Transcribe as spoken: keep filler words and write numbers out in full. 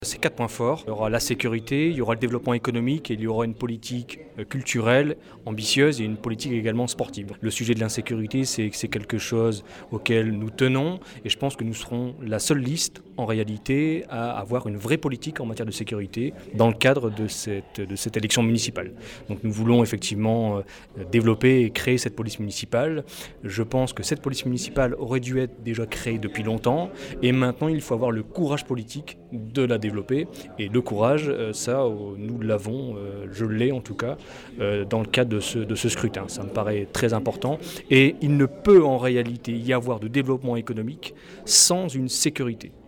Ces quatre points forts, il y aura la sécurité, il y aura le développement économique et il y aura une politique culturelle ambitieuse et une politique également sportive. Le sujet de l'insécurité, c'est, c'est quelque chose auquel nous tenons et je pense que nous serons la seule liste en réalité à avoir une vraie politique en matière de sécurité dans le cadre de cette, de cette élection municipale. Donc nous voulons effectivement développer et créer cette police municipale. Je pense que cette police municipale aurait dû être déjà créée depuis longtemps et maintenant il faut avoir le courage politique de la développer. Et le courage, ça, nous l'avons, je l'ai en tout cas, dans le cadre de ce, de ce scrutin. Ça me paraît très important. Et il ne peut en réalité y avoir de développement économique sans une sécurité.